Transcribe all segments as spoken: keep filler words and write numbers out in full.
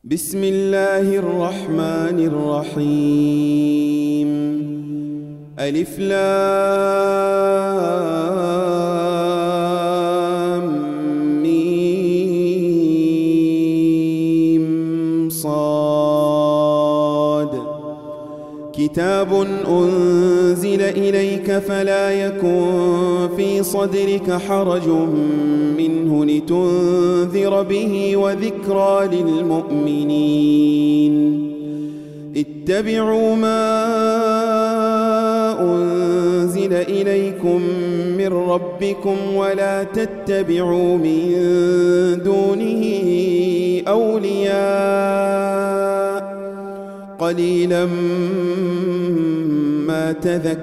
بسم الله الرحمن الرحيم. ألف لام ميم صاد. كتاب أنزل إليك فلا يكن في صدرك حرج منه لتنذر به وذكرى للمؤمنين. اتبعوا ما أنزل إليكم من ربكم ولا تتبعوا من دونه أولياء قليلا ما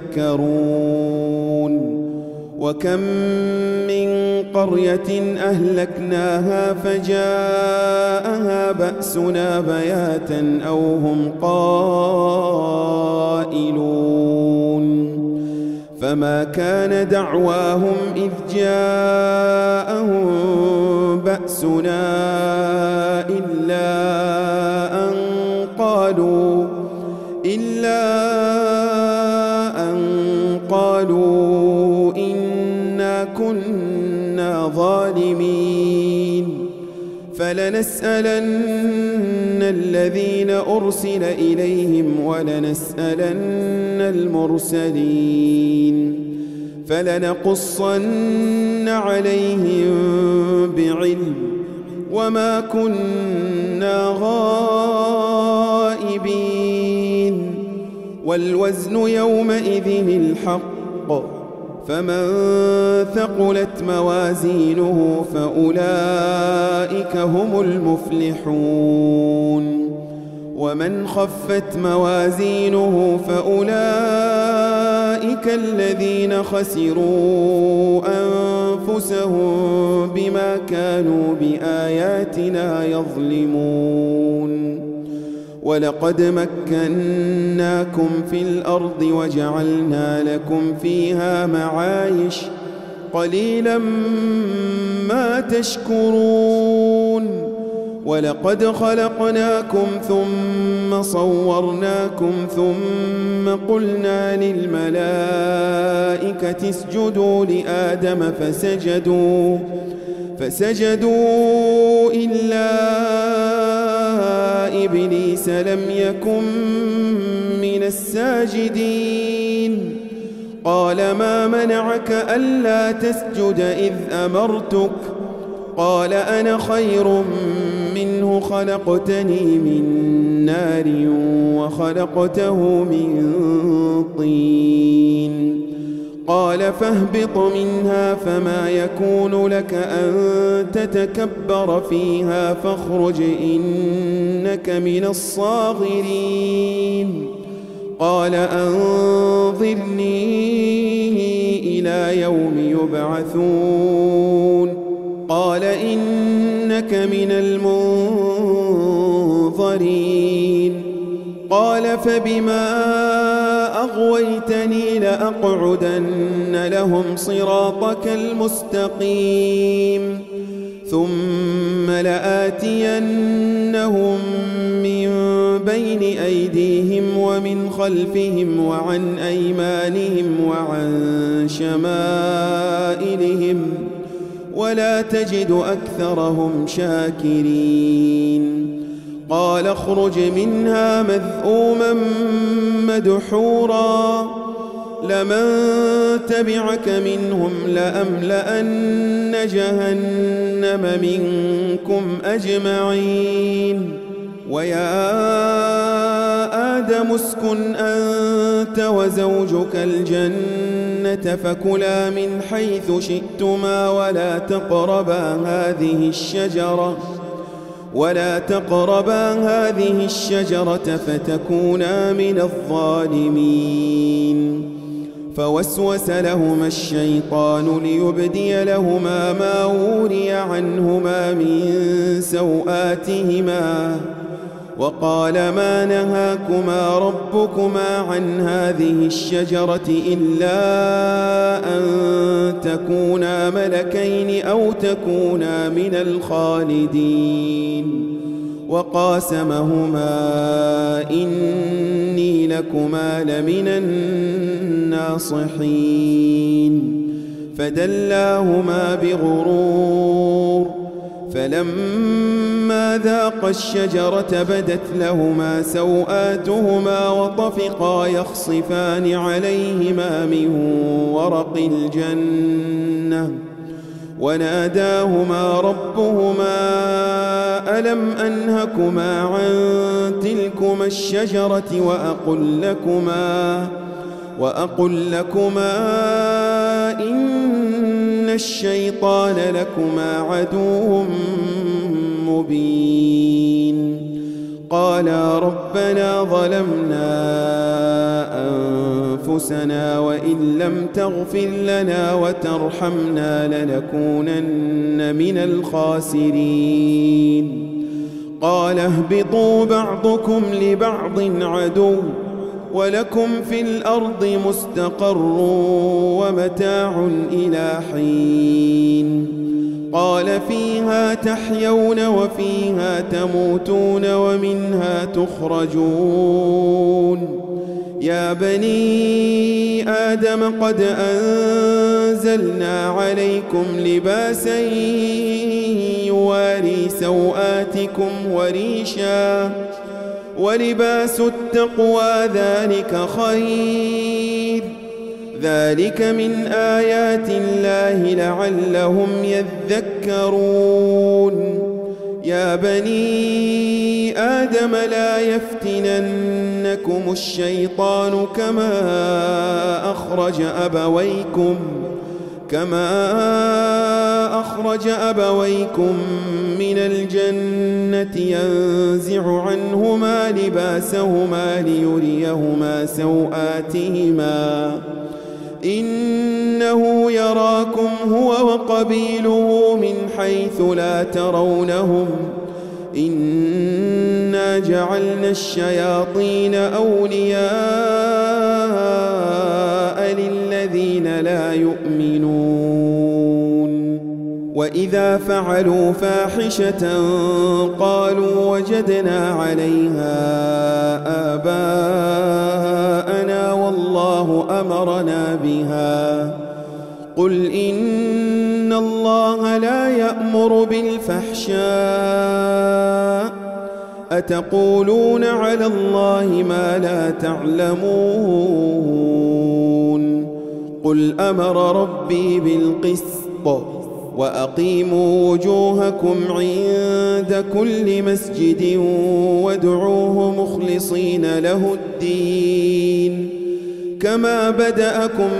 تذكرون. وكم من قرية أهلكناها فجاءها بأسنا بياتا أو هم قائلون. فما كان دعواهم إذ جاءهم بأسنا إلا أن قالوا إلا أن قالوا إنا كنا ظالمين. فلنسألن الذين أرسل إليهم ولنسألن المرسلين فلنقصن عليهم بعلم وما كنا غائبين. والوزن يومئذ الحق فمن ثقلت موازينه فأولئك هم المفلحون. ومن خفت موازينه فأولئك الذين خسروا أنفسهم بما كانوا بآياتنا يظلمون. ولقد مكناكم في الأرض وجعلنا لكم فيها معايش قليلا ما تشكرون. ولقد خلقناكم ثم صورناكم ثم قلنا للملائكة اسجدوا لآدم فسجدوا فسجدوا إلا إبليس لم يكن من الساجدين. قال ما منعك ألا تسجد إذ أمرتك؟ قال أنا خير منه خلقتني من نار وخلقته من طين. قال فاهبط منها فما يكون لك أن تتكبر فيها فاخرج إنك من الصاغرين. قال أنظرني إلى يوم يبعثون. قال إنك من المنظرين. قال فبما أغويتني لأقعدن لهم صراطك المستقيم ثم لآتينهم من بين أيديهم ومن خلفهم وعن أيمانهم وعن شمائلهم ولا تجد أكثرهم شاكرين. قال اخرج منها مذءوما مدحورا لمن تبعك منهم لأملأن جهنم منكم أجمعين. ويا آدم اسكن أنت وزوجك الجنة فكلا من حيث شئتما ولا تقربا هذه الشجرة ولا تقربا هذه الشجرة فتكونا من الظالمين. فوسوس لهما الشيطان ليبدي لهما ما وري عنهما من سوآتهما وقال ما نهاكما ربكما عن هذه الشجرة إلا أن تكونا ملكين أو تكونا من الخالدين وقاسمهما إني لكما لمن الناصحين فدلاهما بغرور فلما ذاقا الشجرة بدت لهما سوآتهما وطفقا يخصفان عليهما من ورق الجنة وناداهما ربهما ألم أنهكما عن تلكما الشجرة وأقل لكما وأقل لكما إن الشيطان لكما عدو مبين قالا ربنا ظلمنا أنفسنا وإن لم تغفر لنا وترحمنا لنكونن من الخاسرين قال اهبطوا بعضكم لبعض عدو ولكم في الأرض مستقر ومتاع إلى حين قال فيها تحيون وفيها تموتون ومنها تخرجون يا بني آدم قد أنزلنا عليكم لباسا يواري سوآتكم وريشا ولباس التقوى ذلك خير ذلك من آيات الله لعلهم يذكرون يا بني آدم لا يفتننكم الشيطان كما أخرج أبويكم كما أخرج أبويكم من الجنة ينزع عنهما لباسهما ليريهما سوآتهما إنه يراكم هو وقبيله من حيث لا ترونهم إنا جعلنا الشياطين أولياء للذين لا يؤمنون وإذا فعلوا فاحشة قالوا وجدنا عليها آباءنا والله أمرنا بها قل إن الله لا يأمر بالفحشاء أتقولون على الله ما لا تعلمون قل أمر ربي بالقسط وأقيموا وجوهكم عند كل مسجد وادعوه مخلصين له الدين كما بدأكم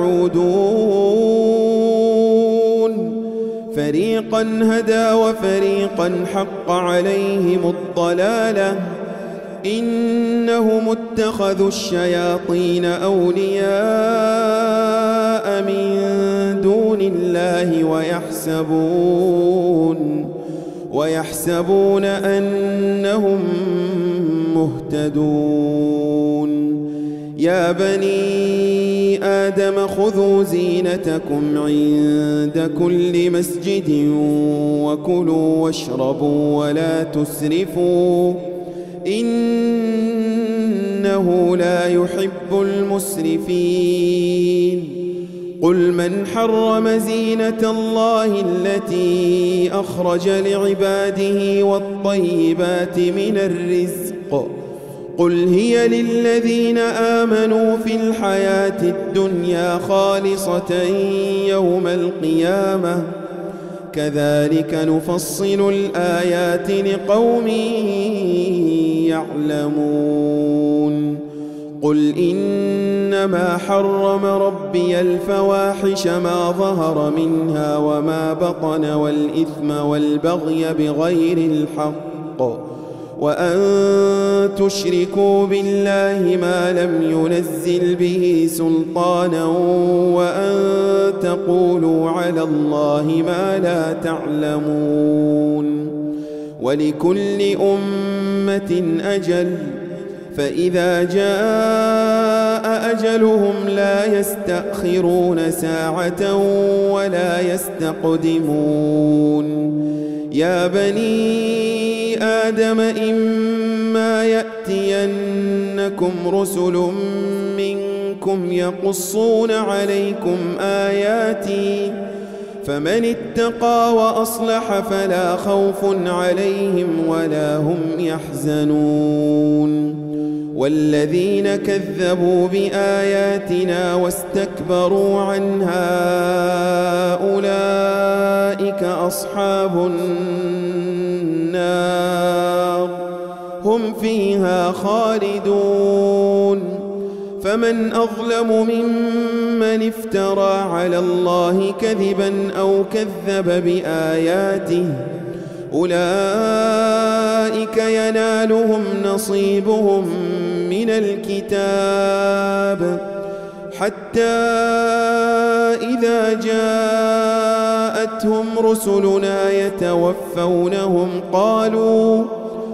تعودون فريقا هدى وفريقا حق عليهم الضلالة إنهم اتخذوا الشياطين أولياء من دون الله ويحسبون ويحسبون أنهم مهتدون يا بني آدم خذوا زينتكم عند كل مسجد وكلوا واشربوا ولا تسرفوا إنه لا يحب المسرفين قل من حرم زينة الله التي أخرج لعباده والطيبات من الرزق قل هي للذين آمنوا في الحياة الدنيا خالصة يوم القيامة كذلك نفصل الآيات لقوم يعلمون قل إنما حرم ربي الفواحش ما ظهر منها وما بطن والإثم والبغي بغير الحق وأن تشركوا بالله ما لم ينزل به سلطانا وأن تقولوا على الله ما لا تعلمون ولكل أمة أجل فإذا جاء أجلهم لا يستأخرون ساعة ولا يستقدمون يا بني آدم إما يأتينكم رسل منكم يقصون عليكم آياتي فمن اتقى وأصلح فلا خوف عليهم ولا هم يحزنون والذين كذبوا بآياتنا واستكبروا عنها أولئك أصحاب النار هم فيها خالدون فمن أظلم ممن افترى على الله كذبا أو كذب بآياته أولئك ينالهم نصيبهم من الكتاب حتى إذا جاءتهم رسلنا يتوفونهم قالوا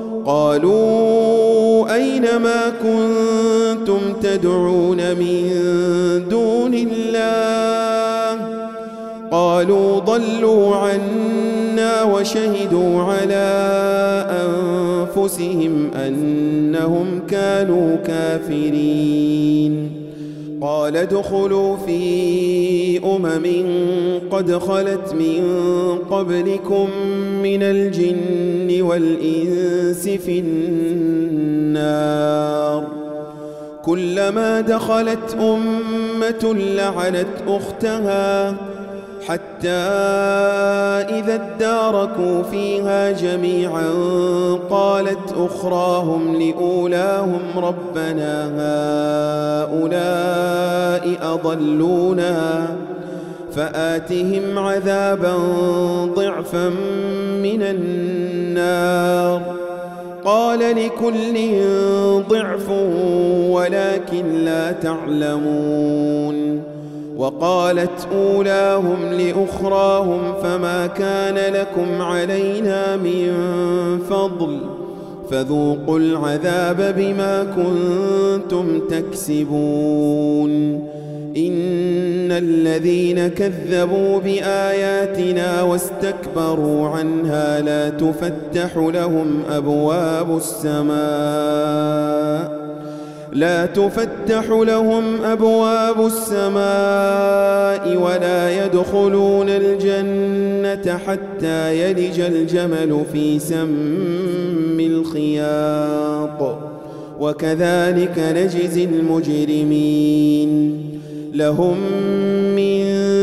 قالوا أين ما كنتم تدعون من دون الله قالوا ضلوا عنا وشهدوا على أنفسهم أنهم كانوا كافرين قال ادخلوا في أمم قد خلت من قبلكم من الجن والإنس في النار كلما دخلت أمة لعنت أختها حتى إذا اداركوا فيها جميعا قالت أخراهم لأولاهم ربنا هؤلاء أضلونا فآتهم عذابا ضعفا من النار قال لكل ضعف ولكن لا تعلمون وقالت أولاهم لأخراهم فما كان لكم علينا من فضل فذوقوا العذاب بما كنتم تكسبون إن الذين كذبوا بآياتنا واستكبروا عنها لا تفتح لهم أبواب السماء لا تفتح لهم أبواب السماء ولا يدخلون الجنة حتى يلج الجمل في سم الخياط وكذلك نجزي المجرمين لهم من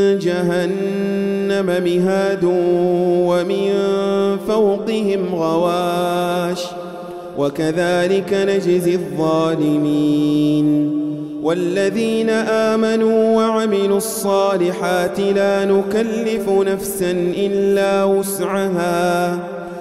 جهنم مهاد ومن فوقهم غواش وكذلك نجزي الظالمين والذين آمنوا وعملوا الصالحات لا نكلف نفسا إلا وسعها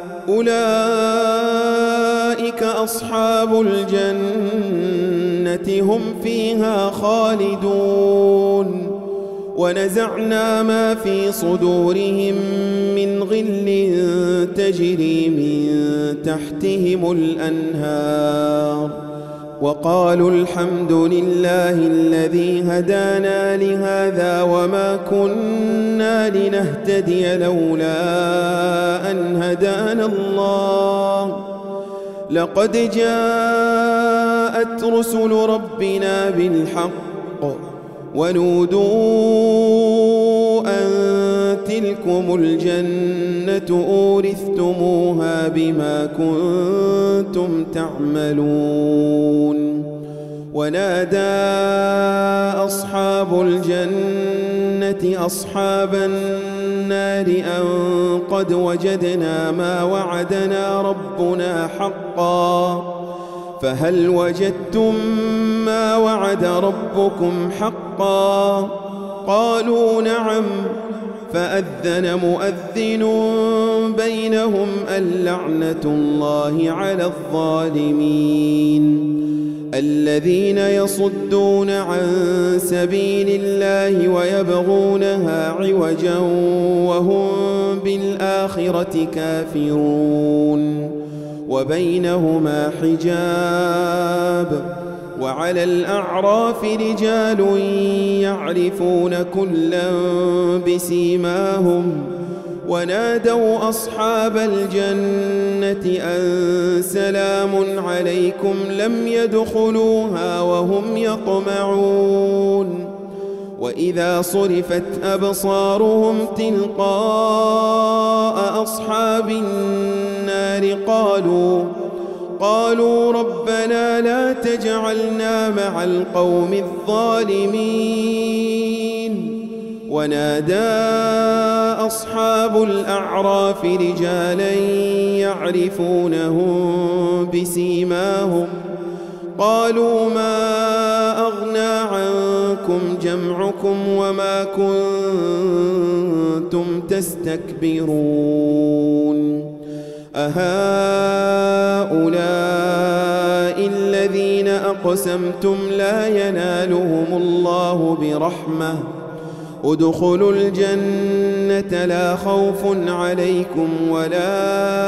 أولئك أصحاب الجنة هم فيها خالدون ونزعنا ما في صدورهم من غل تجري من تحتهم الأنهار وقالوا الحمد لله الذي هدانا لهذا وما كنا لنهتدي لولا أن هدانا الله لقد جاءت رسل ربنا بالحق ونودوا أن تلكم الجنة أورثتموها بما كنتم تعملون ونادى أصحاب الجنة أصحاب النار أن قد وجدنا ما وعدنا ربنا حقا فهل وجدتم ما وعد ربكم حقا قالوا نعم فأذن مؤذن بينهم اللعنة الله على الظالمين الذين يصدون عن سبيل الله ويبغونها عوجا وهم بالآخرة كافرون وبينهما حجاب وعلى الأعراف رجال يعرفون كلا بسيماهم ونادوا أصحاب الجنة أن سلام عليكم لم يدخلوها وهم يطمعون وإذا صرفت أبصارهم تلقاء أصحاب النار قالوا قالوا ربنا لا تجعلنا مع القوم الظالمين ونادى أصحاب الأعراف رجالا يعرفونهم بسيماهم قالوا ما أغنى عنكم جمعكم وما كنتم تستكبرون أهؤلاء الذين أقسمتم لا ينالهم الله برحمة ادخلوا الجنة لا خوف عليكم ولا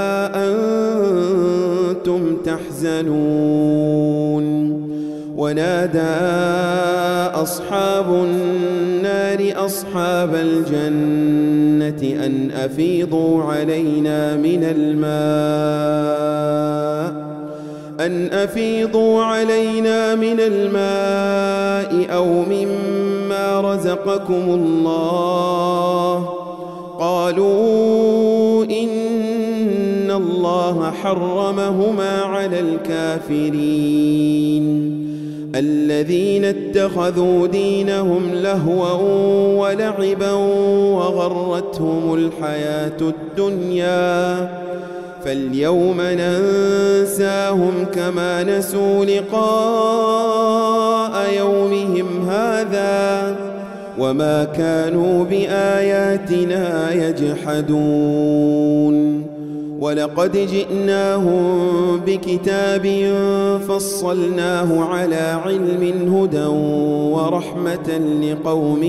أنتم تحزنون ونادى أصحاب النار أصحاب الجنة أن أفيضوا علينا من الماء أن أفيضوا علينا من الماء أو مما رزقكم الله قالوا إن الله حرمهما على الكافرين الذين اتخذوا دينهم لهوا ولعبا وغرتهم الحياة الدنيا فاليوم ننساهم كما نسوا لقاء يومهم هذا وما كانوا بآياتنا يجحدون ولقد جئناهم بكتاب فصلناه على علم هدى ورحمة لقوم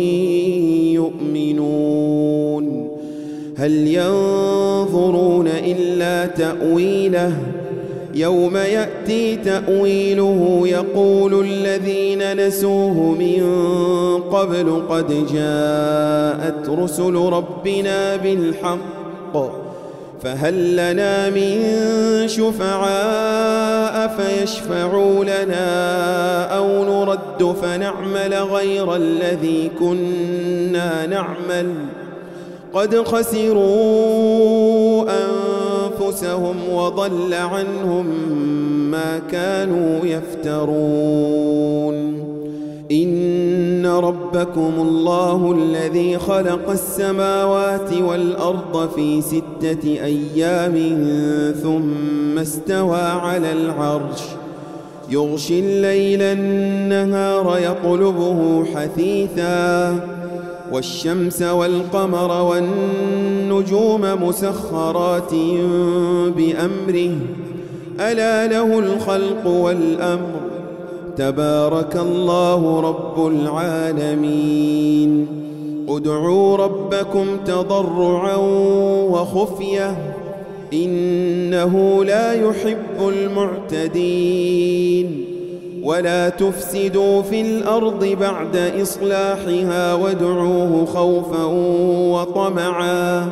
يؤمنون هل ينظرون إلا تأويله يوم يأتي تأويله يقول الذين نسوه من قبل قد جاءت رسل ربنا بالحق فهل لنا من شفعاء فيشفعوا لنا أو نرد فنعمل غير الذي كنا نعمل قد خسروا أنفسهم وضل عنهم ما كانوا يفترون إن ربكم الله الذي خلق السماوات والأرض في ستة أيام ثم استوى على العرش يغشي الليل النهار يطلبه حثيثا والشمس والقمر والنجوم مسخرات بأمره ألا له الخلق والأمر تبارك الله رب العالمين ادعوا ربكم تضرعا وخفية إنه لا يحب المعتدين ولا تفسدوا في الأرض بعد إصلاحها وادعوه خوفا وطمعا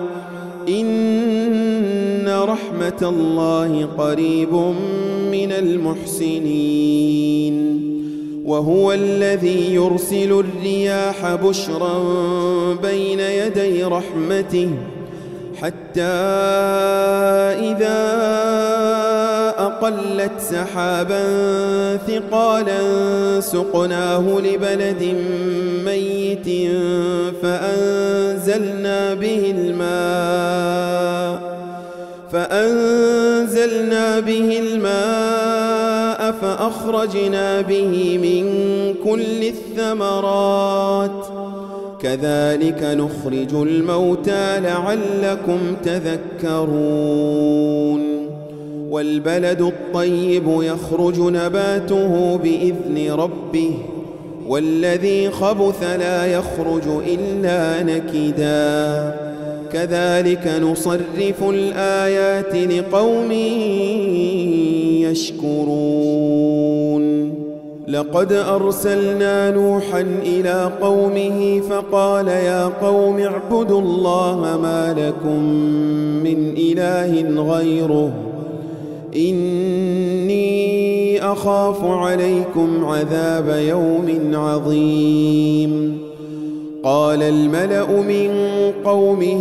إن رحمة الله قريب من المحسنين وهو الذي يرسل الرياح بشرا بين يدي رحمته حتى إذا أقلت سحابا ثقالا سقناه لبلد ميت فأنزلنا به الماء فأنزلنا به الماء فأخرجنا به من كل الثمرات كذلك نخرج الموتى لعلكم تذكرون والبلد الطيب يخرج نباته بإذن ربه والذي خبث لا يخرج إلا نكدا كذلك نصرف الآيات لقوم يشكرون لقد أرسلنا نوحا إلى قومه فقال يا قوم اعبدوا الله ما لكم من إله غيره إني أخاف عليكم عذاب يوم عظيم. قال الملأ من قومه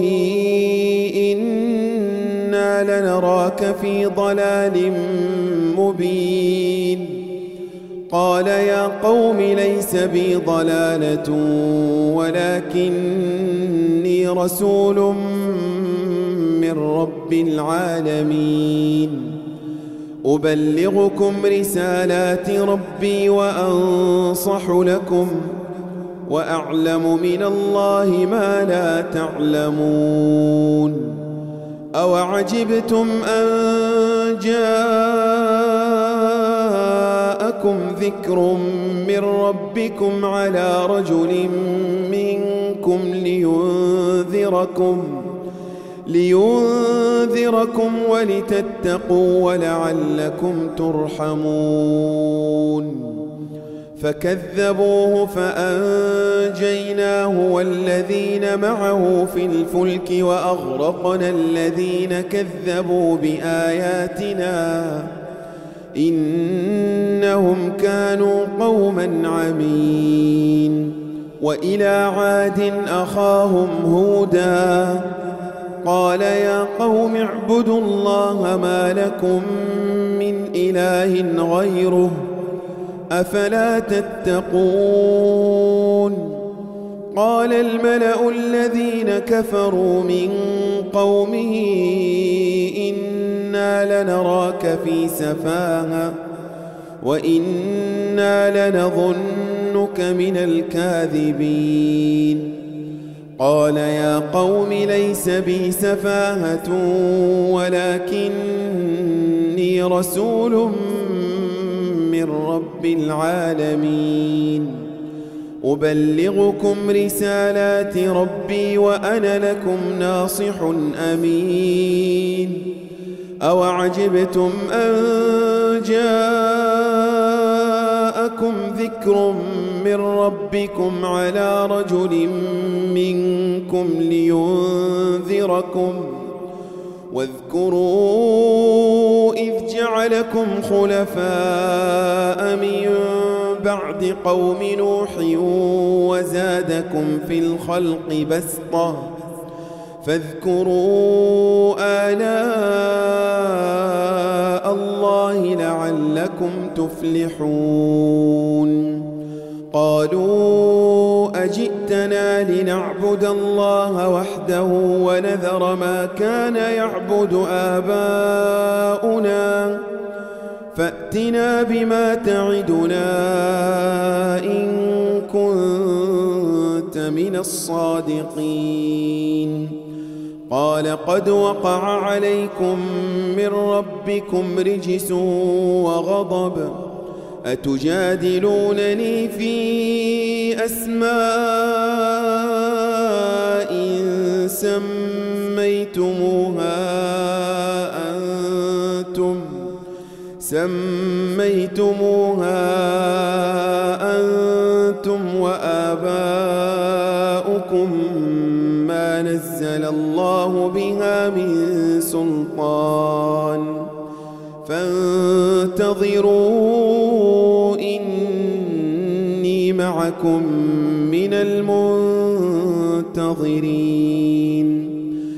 إنا لنراك في ضلال مبين. قال يا قوم ليس بي ضلالة ولكني رسول من رب العالمين أبلغكم رسالات ربي وأنصح لكم وأعلم من الله ما لا تعلمون. أوعجبتم أن جاءكم ذكر من ربكم على رجل منكم لينذركم لينذركم ولتتقوا ولعلكم ترحمون. فكذبوه فأنجيناه والذين معه في الفلك وأغرقنا الذين كذبوا بآياتنا إنهم كانوا قوما عمين. وإلى عاد أخاهم هودا قال يا قوم اعبدوا الله ما لكم من إله غيره أفلا تتقون. قال الملأ الذين كفروا من قومه إنا لنراك في سفاهة وإنا لنظنك من الكاذبين. قال يا قوم ليس بي سفاهة ولكني رسول من رب العالمين أبلغكم رسالات ربي وأنا لكم ناصح أمين. أوعجبتم أن جاءكم ذكر من ربكم على رجل منكم لينذركم واذكروا إذ جعلكم خلفاء من بعد قوم نوح وزادكم في الخلق بسطة فاذكروا آلاء الله لعلكم تفلحون. قالوا أجئتنا لنعبد الله وحده ونذر ما كان يعبد آباؤنا فأتنا بما تعدنا إن كنت من الصادقين. قال قد وقع عليكم من ربكم رجس وغضب أتجادلونني في أسماء سميتموها أنتم سميتموها أنتم وآباؤكم ما نزل الله بها من سلطان فانتظروا إني معكم من المنتظرين.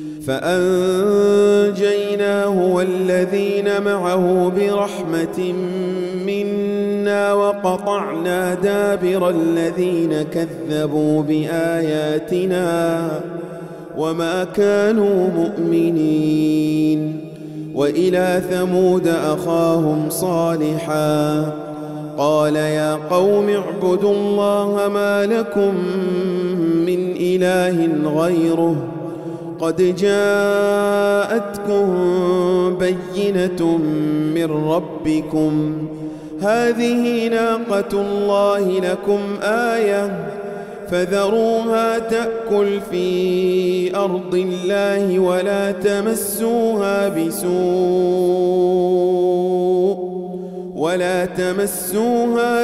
فأنجيناه والذين معه برحمة منا وقطعنا دابر الذين كذبوا بآياتنا وما كانوا مؤمنين. وإلى ثمود أخاهم صالحا قال يا قوم اعبدوا الله ما لكم من إله غيره قد جاءتكم بينة من ربكم هذه ناقة الله لكم آية فذروها تأكل في أرض الله ولا تمسوها بسوء ولا تمسوها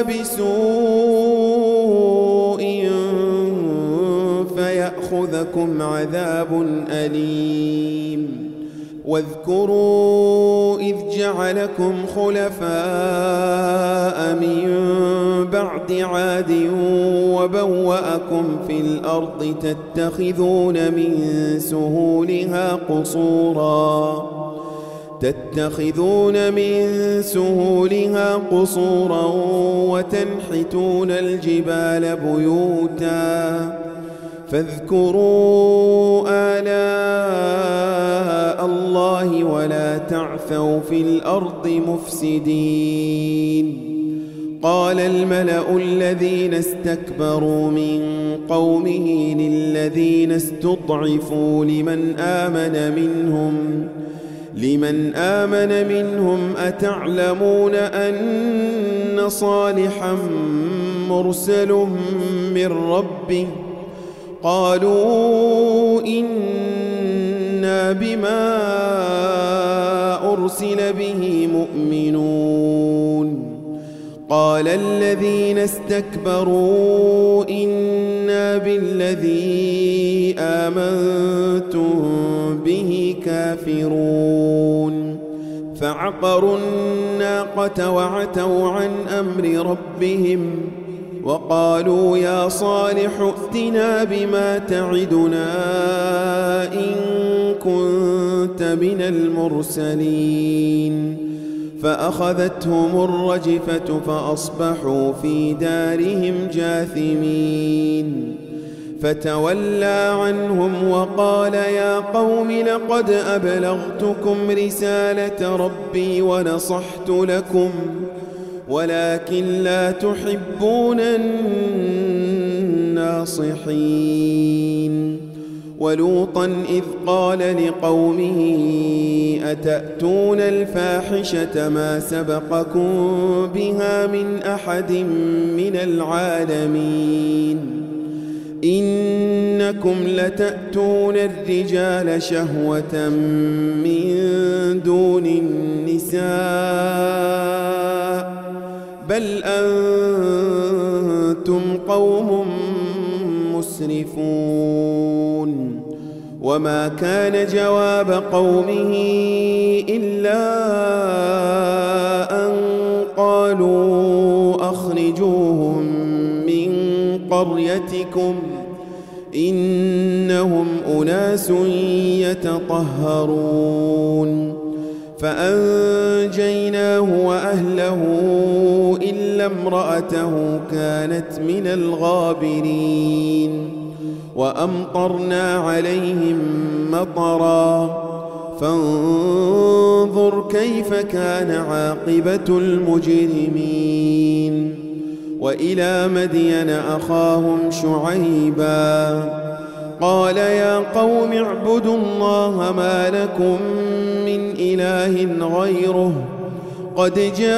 بسوء فيأخذكم عذاب أليم واذكروا إذ جعلكم خلفاء من بعد عاد وبوأكم في الأرض تتخذون من سهولها قصورا تتخذون من سهولها قصورا وتنحتون الجبال بيوتا فاذكروا آلاء الله ولا تعثوا في الأرض مفسدين قال الملأ الذين استكبروا من قومه للذين استضعفوا لمن آمن منهم لمن آمن منهم أتعلمون أن صالحا مرسل من ربه قالوا إنا بما أرسل به مؤمنون قال الذين استكبروا إنا بالذي آمنتم به كافرون فعقروا الناقة وعتوا عن أمر ربهم وقالوا يا صالح ائتنا بما تعدنا إن كنت من المرسلين فأخذتهم الرجفة فأصبحوا في دارهم جاثمين فتولى عنهم وقال يا قوم لقد أبلغتكم رسالة ربي ونصحت لكم ولكن لا تحبون الناصحين ولوطا إذ قال لقومه أتأتون الفاحشة ما سبقكم بها من أحد من العالمين إنكم لتأتون الرجال شهوة من دون النساء بل أنتم قوم مسرفون وما كان جواب قومه إلا أن قالوا أخرجوهم من قريتكم إنهم أناس يتطهرون فأنجيناه وأهله إلا امرأته كانت من الغابرين وأمطرنا عليهم مطرا فانظر كيف كان عاقبة المجرمين وإلى مدين أخاهم شعيبا قال يا قوم اعبدوا الله ما لكم من إله غيره قد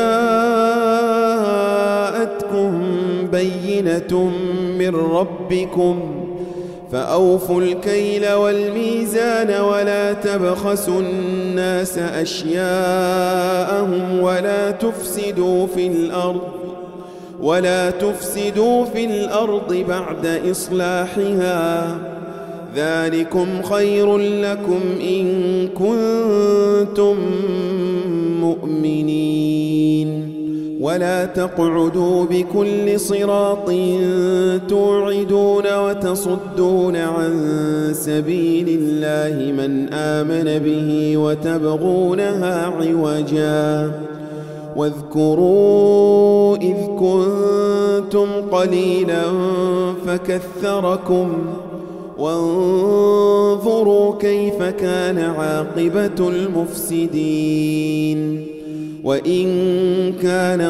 جاءتكم بينة من ربكم فأوفوا الكيل والميزان ولا تبخسوا الناس أشياءهم ولا تفسدوا في الأرض ولا تفسدوا في الأرض بعد إصلاحها ذلكم خير لكم إن كنتم مؤمنين ولا تقعدوا بكل صراط توعدون وتصدون عن سبيل الله من آمن به وتبغونها عوجا واذكروا إذ كنتم قليلا فكثركم وانظروا كيف كان عاقبة المفسدين وإن كان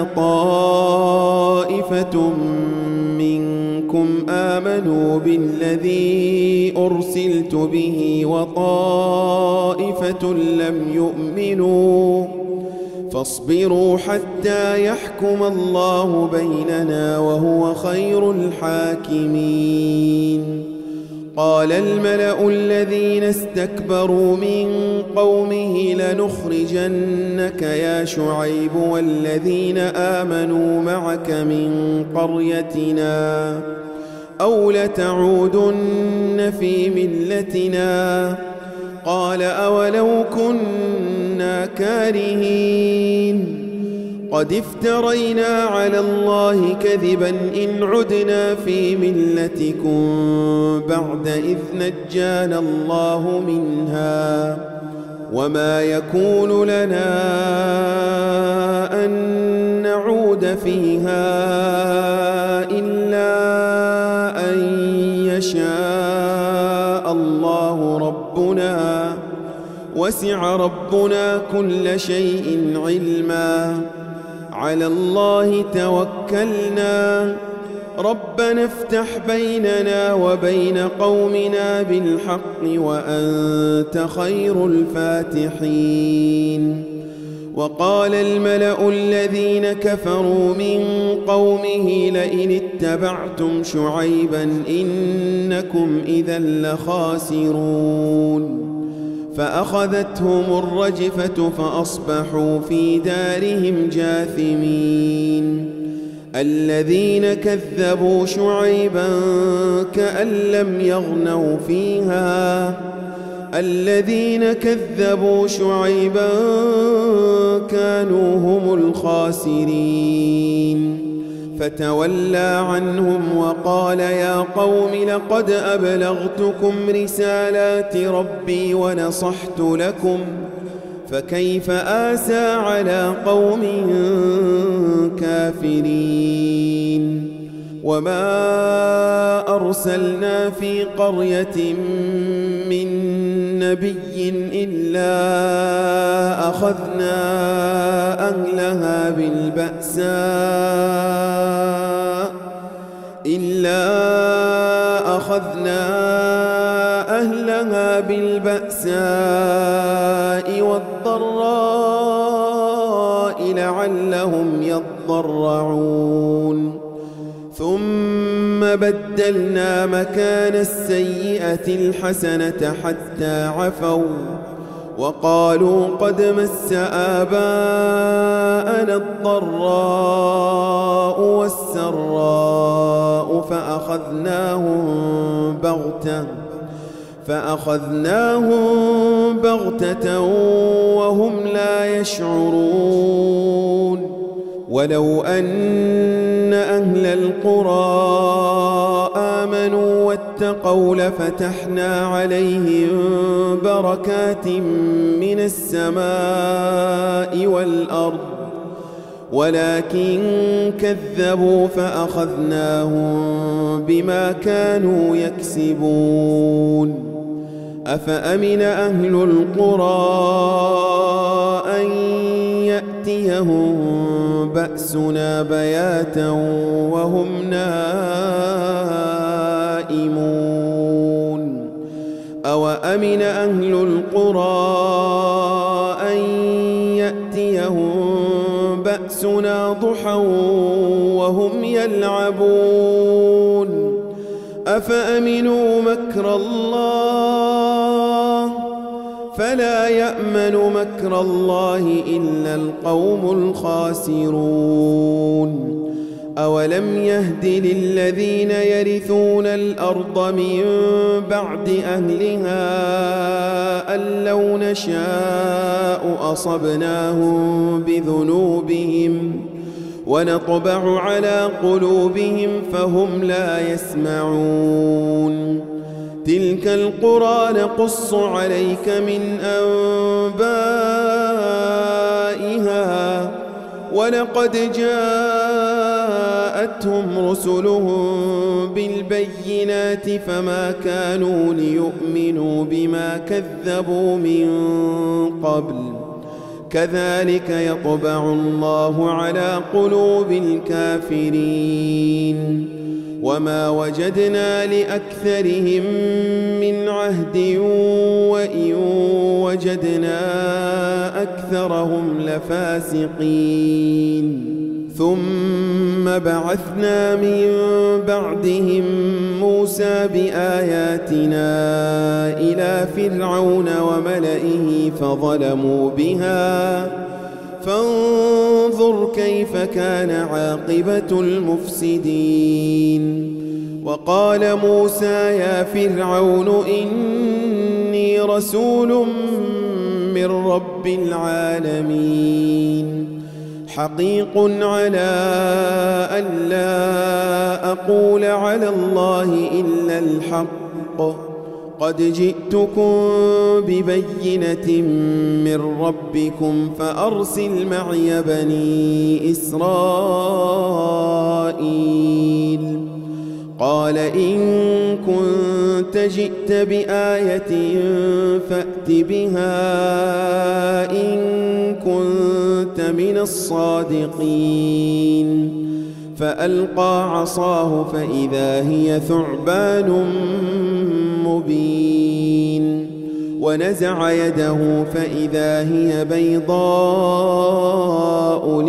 طائفة منكم آمنوا بالذي أرسلت به وطائفة لم يؤمنوا فاصبروا حتى يحكم الله بيننا وهو خير الحاكمين قال الملأ الذين استكبروا من قومه لنخرجنك يا شعيب والذين آمنوا معك من قريتنا أو لتعودن في ملتنا قال أولو كنا كارهين قد افترينا على الله كذبا إن عدنا في ملتكم بعد إذ نجانا الله منها وما يكون لنا أن نعود فيها إلا أن يشاء الله ربنا وسع ربنا كل شيء علما على الله توكلنا ربنا افتح بيننا وبين قومنا بالحق وأنت خير الفاتحين وقال الملأ الذين كفروا من قومه لئن اتبعتم شعيبا إنكم إذا لخاسرون فأخذتهم الرجفة فأصبحوا في دارهم جاثمين الذين كذبوا شعيبا كأن لم يغنوا فيها الذين كذبوا شعيبا كانوا هم الخاسرين فتولى عنهم وقال يا قوم لقد أبلغتكم رسالات ربي ونصحت لكم فكيف آسى على قوم كافرين وما أرسلنا في قرية من نبي إلا أخذنا أهلها بالبأساء إلا أخذنا أهلها بالبأساء والضراء لعلهم يضرعون ثم بدلنا مكان السيئة الحسنة حتى عفوا وقالوا قد مس آباءنا الضراء والسراء فأخذناهم بغتة فأخذناهم بغتة وهم لا يشعرون ولو أن أهل القرى آمنوا واتقوا لفتحنا عليهم بركات من السماء والأرض ولكن كذبوا فأخذناهم بما كانوا يكسبون أفأمن أهل القرى أن يأتيهم بأسنا بياتا وهم نائمون أوأمن أهل القرى أن يأتيهم بأسنا ضحى وهم يلعبون أفأمنوا مكر الله فلا يأمن مكر الله إلا القوم الخاسرون أولم يهد للذين يرثون الأرض من بعد أهلها أن لو نشاء أصبناهم بذنوبهم ونطبع على قلوبهم فهم لا يسمعون تلك القرى نقص عليك من أنبائها ولقد جاءتهم رسلهم بالبينات فما كانوا ليؤمنوا بما كذبوا من قبل كذلك يطبع الله على قلوب الكافرين وما وجدنا لأكثرهم من عهد وإن وجدنا أكثرهم لفاسقين ثم بعثنا من بعدهم موسى بآياتنا إلى فرعون وملئه فظلموا بها فانظر كيف كان عاقبة المفسدين. وقال موسى يا فرعون إني رسول من رب العالمين حقيق على أن لا أقول على الله إلا الحق قد جئتكم ببينة من ربكم فأرسل معي بني إسرائيل. قال إن كنت جئت بآية فأت بها إن كنت من الصادقين. فألقى عصاه فإذا هي ثعبان مبين ونزع يده فإذا هي بيضاء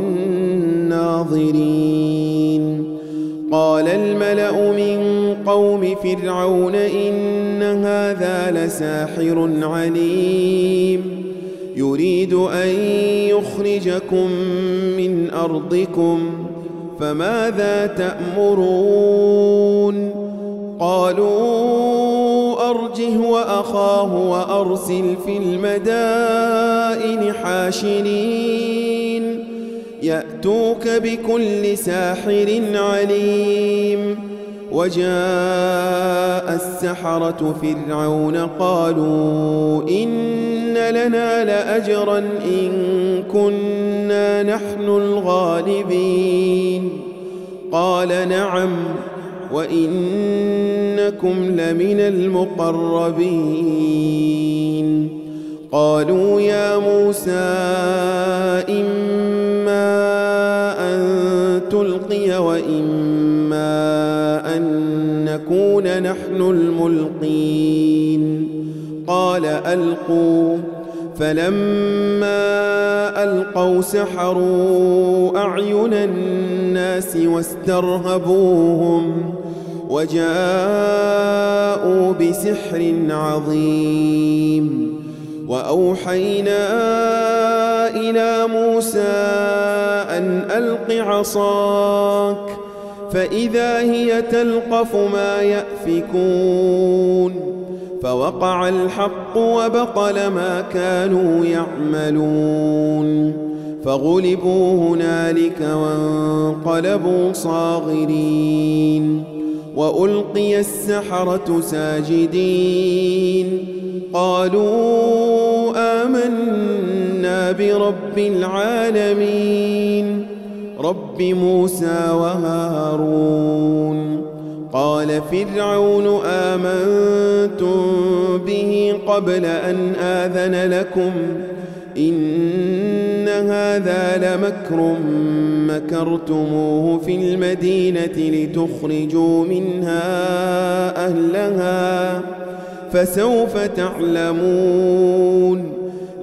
للناظرين. قال الملأ من قوم فرعون إن هذا لساحر عليم يريد أن يخرجكم من أرضكم فماذا تأمرون؟ قالوا أرجه وأخاه وأرسل في المدائن حاشرين يأتوك بكل ساحر عليم. وجاء السحرة فرعون قالوا إن لنا لأجرا إن كنا نحن الغالبين. قال نعم وإنكم لمن المقربين. قالوا يا موسى إما أن تلقي وإما أن نكون نحن الملقين. قال ألقوا فلما ألقوا سحروا أعين الناس واسترهبوهم وجاءوا بسحر عظيم. وأوحينا إلى موسى أن ألق عصاك فإذا هي تلقف ما يأفكون. فوقع الحق وبطل ما كانوا يعملون فغلبوا هنالك وانقلبوا صاغرين. وألقي السحرة ساجدين قالوا آمنا برب العالمين رب موسى وهارون. قال فرعون آمنتم به قبل أن آذن لكم إن هذا لمكر مكرتموه في المدينة لتخرجوا منها أهلها فسوف تعلمون.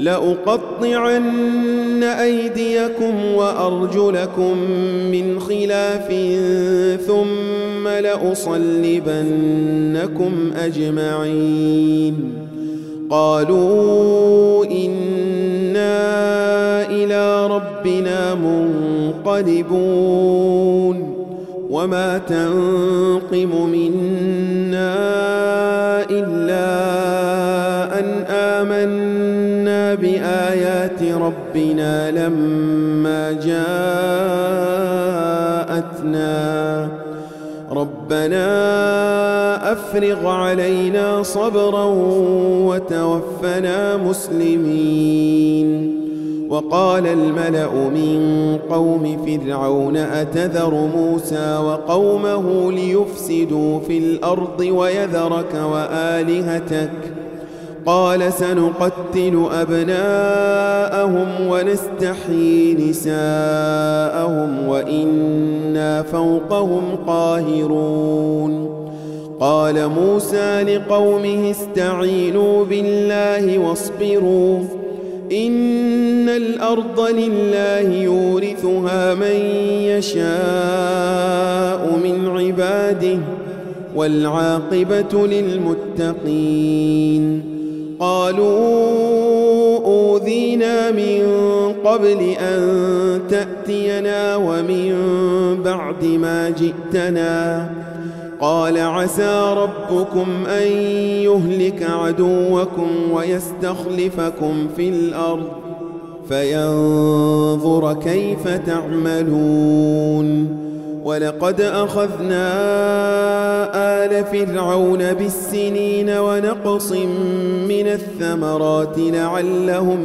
لأقطعن أيديكم وأرجلكم من خلاف ثم لأصلبنكم أجمعين. قالوا إنا إلى ربنا منقلبون وما تنقم منا إلا أن آمنا بآيات ربنا لما جاءتنا ربنا أفرغ علينا صبرا وتوفنا مسلمين. وقال الملأ من قوم فرعون أتذر موسى وقومه ليفسدوا في الأرض ويذرك وآلهتك قال سنقتل أبناءهم ونستحيي نساءهم وإنا فوقهم قاهرون. قال موسى لقومه استعينوا بالله واصبروا إن الأرض لله يورثها من يشاء من عباده والعاقبة للمتقين. قالوا أوذينا من قبل أن تأتينا ومن بعد ما جئتنا. قال عسى ربكم أن يهلك عدوكم ويستخلفكم في الأرض فينظر كيف تعملون. ولقد أخذنا آل فرعون بالسنين ونقص من الثمرات لعلهم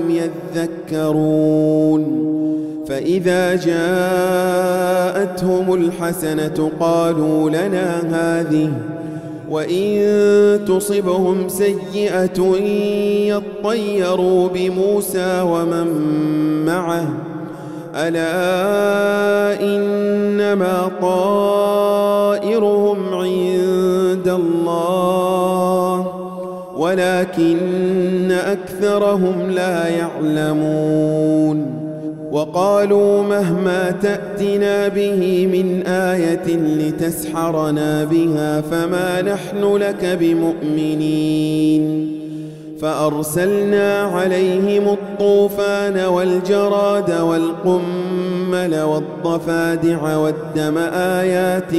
يذكرون. فإذا جاءتهم الحسنة قالوا لنا هذه وإن تصبهم سيئة يطيروا بموسى ومن معه ألا إنما طائرهم عند الله ولكن أكثرهم لا يعلمون. وقالوا مهما تأتنا به من آية لتسحرنا بها فما نحن لك بمؤمنين. فأرسلنا عليهم الطوفان والجراد والقمل والضفادع والدم آيات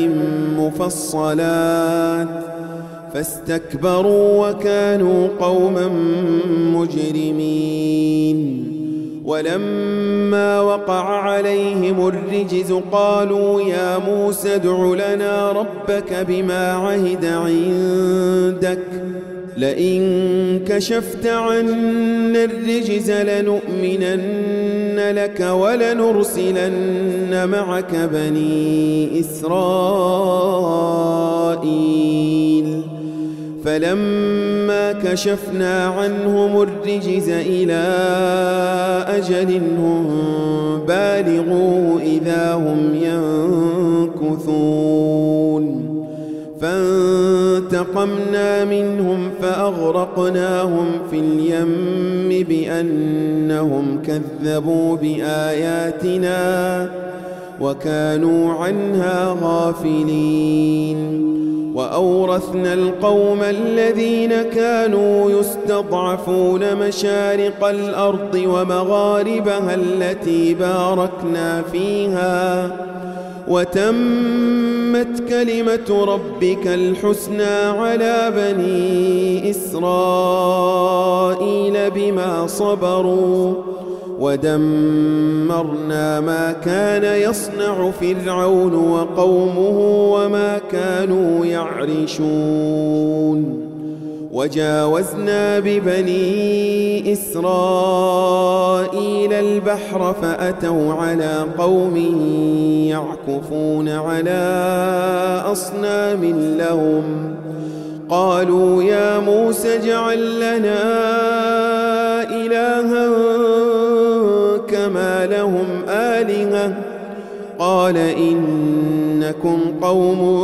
مفصلات فاستكبروا وكانوا قوما مجرمين. ولما وقع عليهم الرجز قالوا يا موسى ادع لنا ربك بما عهد عندك لئن كشفت عنا الرجز لنؤمنن لك ولنرسلن معك بني إسرائيل. فلما كشفنا عنهم الرجز إلى أجل هم بالغوه إذا هم ينكثون. فانتقمنا منهم فأغرقناهم في اليم بأنهم كذبوا بآياتنا وكانوا عنها غافلين. وأورثنا القوم الذين كانوا يستضعفون مشارق الأرض ومغاربها التي باركنا فيها وتمت كلمة ربك الحسنى على بني إسرائيل بما صبروا ودمرنا ما كان يصنع فرعون وقومه وما كانوا يعرشون. وجاوزنا ببني إسرائيل البحر فأتوا على قوم يعكفون على أصنام لهم قالوا يا موسى اجعل لنا إلها كما لهم آلهة قال إنكم قوم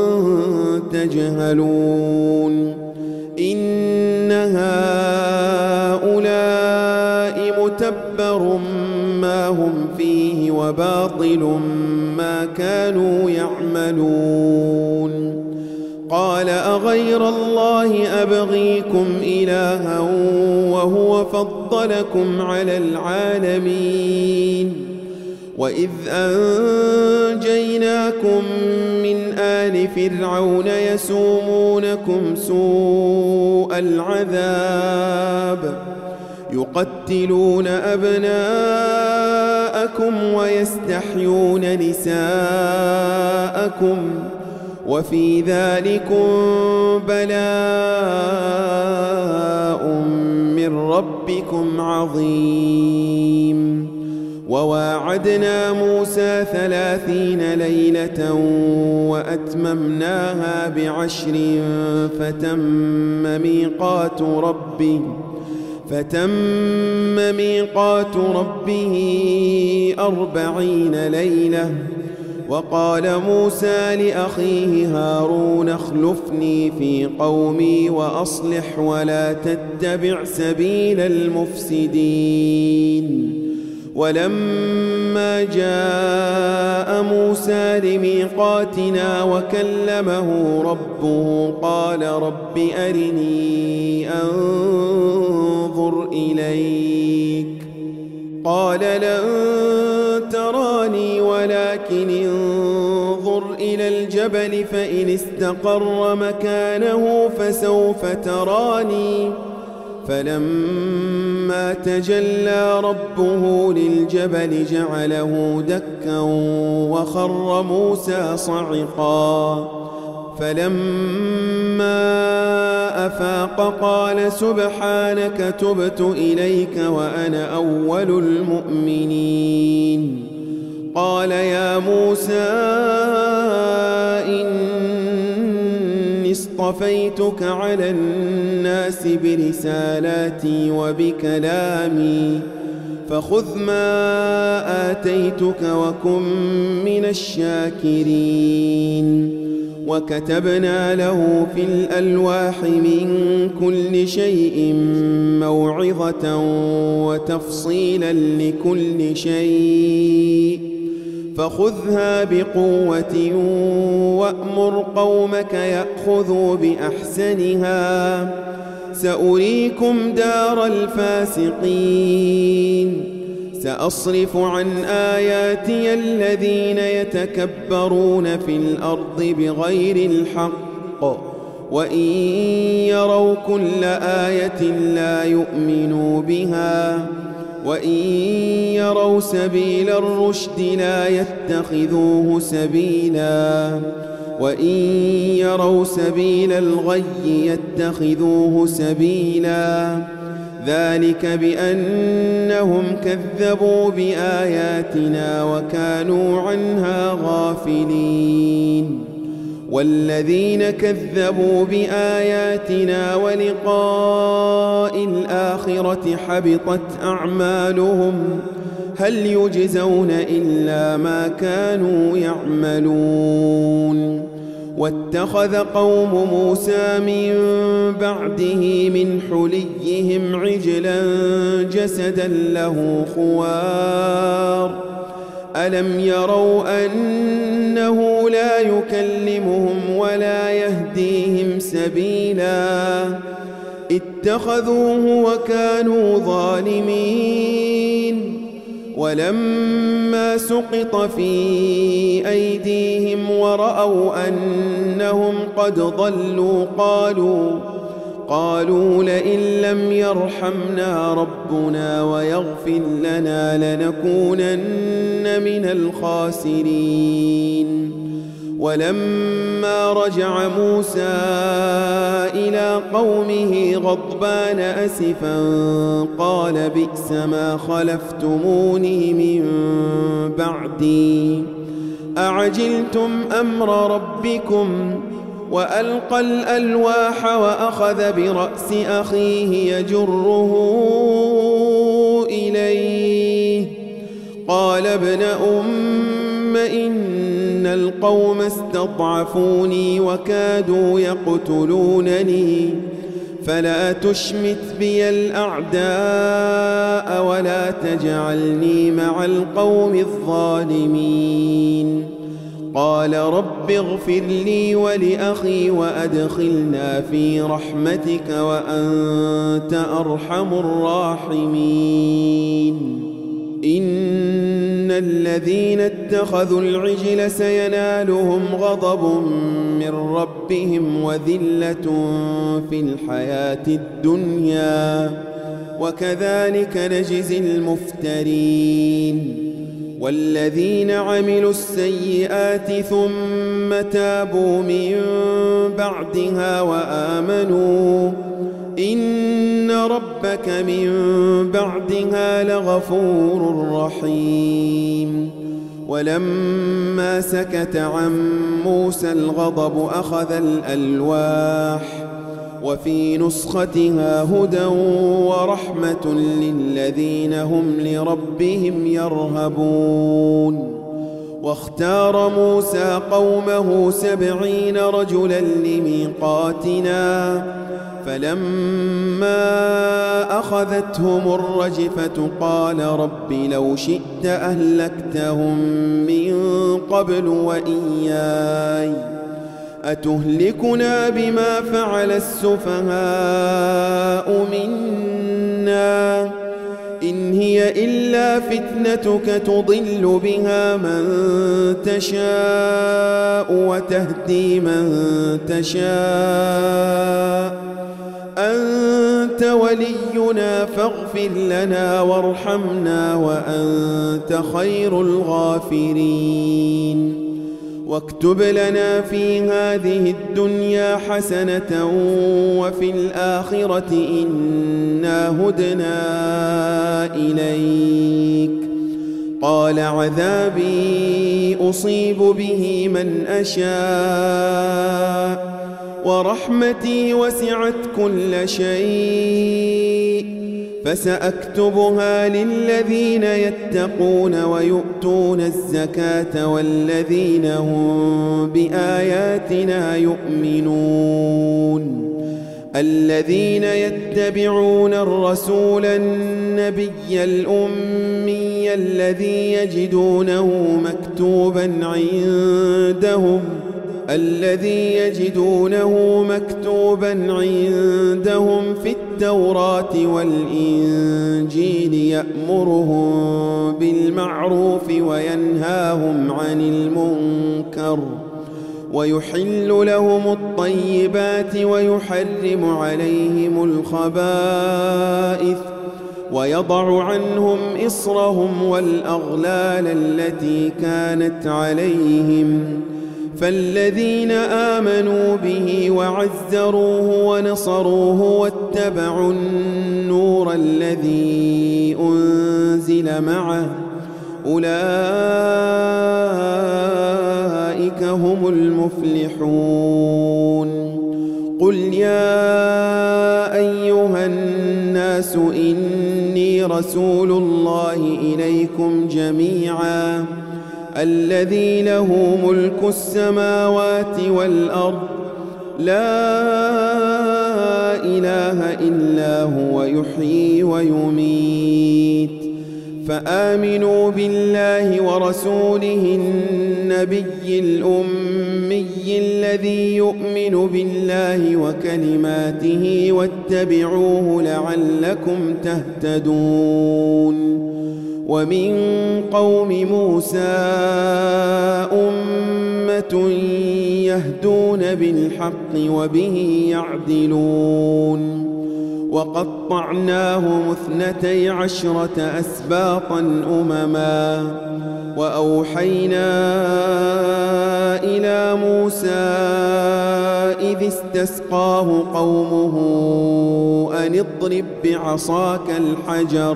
تجهلون. إن هؤلاء متبر ما هم فيه وباطل ما كانوا يعملون. قال أغير الله أبغيكم إلها وهو فضلكم على العالمين. وإذ أنجيناكم من آل فرعون يسومونكم سوء العذاب يقتلون أبناءكم ويستحيون نساءكم وفي ذلكم بلاء من ربكم عظيم. وواعدنا موسى ثلاثين ليلة وأتممناها بعشر فتم ميقات ربه فتم ميقات ربه أربعين ليلة وقال موسى لأخيه هارون اخلفني في قومي وأصلح ولا تتبع سبيل المفسدين. ولما جاء موسى لميقاتنا وكلمه ربه قال رب أرني أنظر إليك قال لن تراني ولكن انظر إلى الجبل فإن استقر مكانه فسوف تراني. فلما تجلى ربه للجبل جعله دكا وخر موسى صعقا. فلما أفاق قال سبحانك تبت إليك وأنا أول المؤمنين. قال يا موسى إني اصطفيتك على الناس برسالاتي وبكلامي فخذ ما آتيتك وكن من الشاكرين. وكتبنا له في الألواح من كل شيء موعظة وتفصيلا لكل شيء فخذها بقوة وأمر قومك يأخذوا بأحسنها سأريكم دار الفاسقين. سأصرف عن آياتي الذين يتكبرون في الأرض بغير الحق وإن يروا كل آية لا يؤمنوا بها وإن يروا سبيل الرشد لا يتخذوه سبيلا وإن يروا سبيل الغي يتخذوه سبيلا. ذلك بأنهم كذبوا بآياتنا وكانوا عنها غافلين. والذين كذبوا بآياتنا ولقاء الآخرة حبطت أعمالهم هل يجزون إلا ما كانوا يعملون. واتخذ قوم موسى من بعده من حليهم عجلا جسدا له خوار ألم يروا أنه لا يكلمهم ولا يهديهم سبيلا اتخذوه وكانوا ظالمين. ولما سقط في أيديهم ورأوا أنهم قد ضلوا قالوا قالوا لئن لم يرحمنا ربنا ويغفر لنا لنكونن من الخاسرين. ولما رجع موسى إلى قومه غضبان أسفا قال بئس ما خلفتموني من بعدي أعجلتم أمر ربكم وألقى الألواح وأخذ برأس أخيه يجره إليه قال ابن أم إن القوم استضعفوني وكادوا يقتلونني فلا تشمت بي الأعداء ولا تجعلني مع القوم الظالمين. قال رب اغفر لي ولأخي وأدخلنا في رحمتك وأنت أرحم الراحمين. إن الذين اتخذوا العجل سينالهم غضب من ربهم وذلة في الحياة الدنيا وكذلك نجزي المفترين. والذين عملوا السيئات ثم تابوا من بعدها وآمنوا إن ربك من بعدها لغفور رحيم. ولما سكت عن موسى الغضب أخذ الألواح وفي نسختها هدى ورحمة للذين هم لربهم يرهبون. واختار موسى قومه سبعين رجلا لميقاتنا فلما أخذتهم الرجفة قال رب لو شئت أهلكتهم من قبل وإياي أتهلكنا بما فعل السفهاء منا إن هي إلا فتنتك تضل بها من تشاء وتهدي من تشاء أنت ولينا فاغفر لنا وارحمنا وأنت خير الغافرين واكتب لنا في هذه الدنيا حسنة وفي الآخرة إنا هدنا إليك قال عذابي أصيب به من أشاء ورحمتي وسعت كل شيء فسأكتبها للذين يتقون ويؤتون الزكاة والذين هم بآياتنا يؤمنون الذين يتبعون الرسول النبي الأمي الذي يجدونه مكتوبا عندهم الذي يجدونه مكتوبا عندهم في التوراة والإنجيل يأمرهم بالمعروف وينهاهم عن المنكر ويحل لهم الطيبات ويحرم عليهم الخبائث ويضع عنهم إصرهم والأغلال التي كانت عليهم فالذين آمنوا به وعزروه ونصروه واتبعوا النور الذي أنزل معه أولئك هم المفلحون قل يا أيها الناس إني رسول الله إليكم جميعا الذي له ملك السماوات والأرض لا إله إلا هو يحيي ويميت فآمنوا بالله ورسوله النبي الأمي الذي يؤمن بالله وكلماته واتبعوه لعلكم تهتدون ومن قوم موسى أمة يهدون بالحق وبه يعدلون وقطعناهم اثنتي عشرة أسباطا أمما وأوحينا إلى موسى إذ استسقاه قومه أن اضرب بعصاك الحجر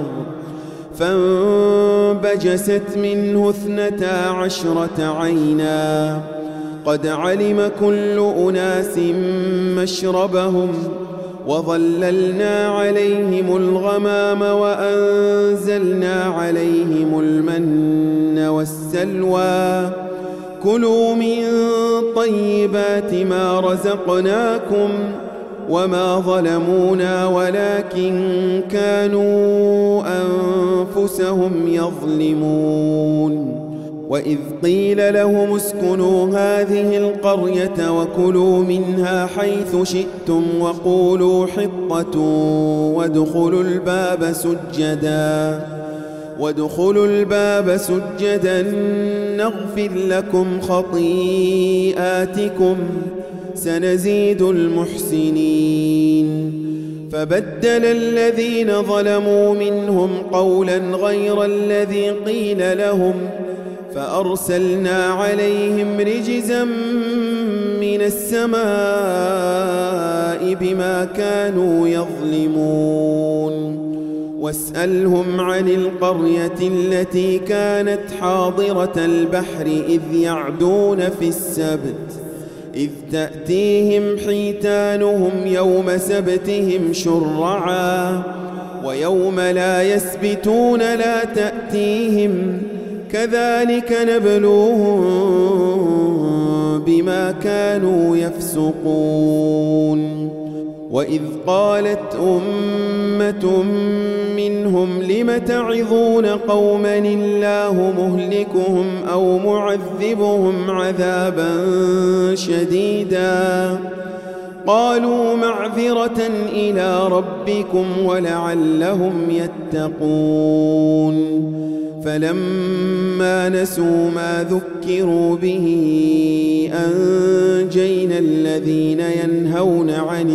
فانبجست منه اثنتا عشرة عينا قد علم كل أناس مشربهم وظللنا عليهم الغمام وأنزلنا عليهم المن والسلوى كلوا من طيبات ما رزقناكم وما ظلمونا ولكن كانوا أنفسهم يظلمون وإذ قيل لهم اسكنوا هذه القرية وكلوا منها حيث شئتم وقولوا حطة وادخلوا الباب سجدا وادخلوا الباب سجدا نغفر لكم خطيئاتكم سنزيد المحسنين فبدل الذين ظلموا منهم قولا غير الذي قيل لهم فأرسلنا عليهم رجزا من السماء بما كانوا يظلمون واسألهم عن القرية التي كانت حاضرة البحر إذ يعدون في السبت إذ تأتيهم حيتانهم يوم سبتهم شرعا ويوم لا يسبتون لا تأتيهم كذلك نبلوهم بما كانوا يفسقون وإذ قالت أمة منهم لم تعظون قوما الله مهلكهم أو معذبهم عذابا شديدا قالوا معذرة إلى ربكم ولعلهم يتقون فلما نسوا ما ذكروا به أنجينا الذين ينهون عن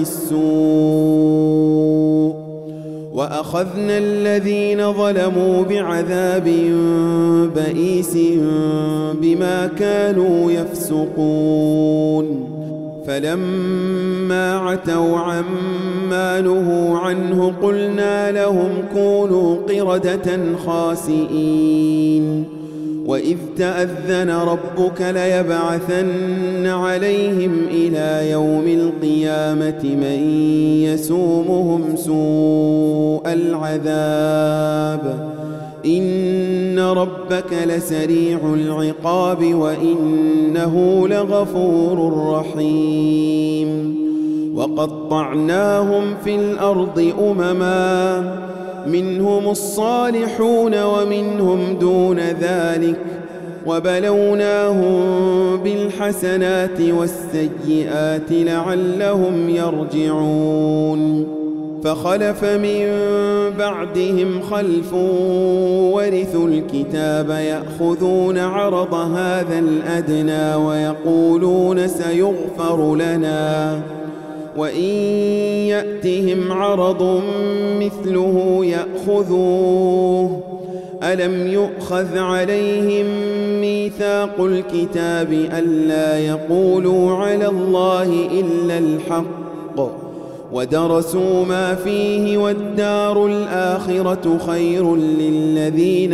السوء وأخذنا الذين ظلموا بعذاب بئيس بما كانوا يفسقون فلما عتوا عما نهوا عنه قلنا لهم كونوا قردة خاسئين وإذ تأذن ربك ليبعثن عليهم إلى يوم القيامة من يسومهم سوء العذاب إن ربك لسريع العقاب وإنه لغفور رحيم وقطعناهم في الأرض أمما منهم الصالحون ومنهم دون ذلك وبلوناهم بالحسنات والسيئات لعلهم يرجعون فخلف من بعدهم خلف ورثوا الكتاب يأخذون عرض هذا الأدنى ويقولون سيغفر لنا وإن يأتهم عرض مثله يأخذوه ألم يؤخذ عليهم ميثاق الكتاب ألا يقولوا على الله إلا الحق ودرسوا ما فيه والدار الآخرة خير للذين